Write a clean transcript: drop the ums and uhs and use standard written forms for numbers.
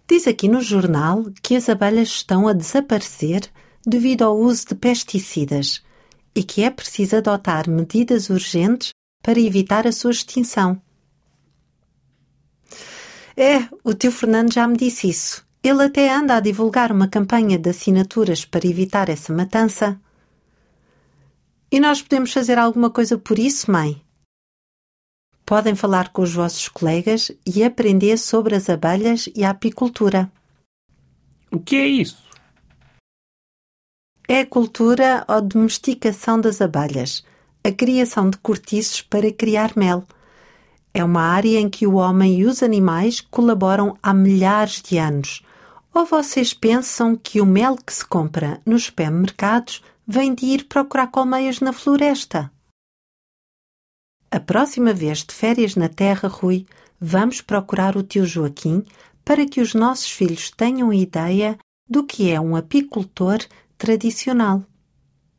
Diz aqui no jornal que as abelhas estão a desaparecer devido ao uso de pesticidas e que é preciso adotar medidas urgentes para evitar a sua extinção. O tio Fernando já me disse isso. Ele até anda a divulgar uma campanha de assinaturas para evitar essa matança. E nós podemos fazer alguma coisa por isso, mãe? Podem falar com os vossos colegas e aprender sobre as abelhas e a apicultura. O que é isso? É a cultura ou domesticação das abelhas, a criação de cortiços para criar mel. É uma área em que o homem e os animais colaboram há milhares de anos. Ou vocês pensam que o mel que se compra nos supermercados vem de ir procurar colmeias na floresta? A próxima vez de férias na terra, Rui, vamos procurar o tio Joaquim para que os nossos filhos tenham ideia do que é um apicultor tradicional.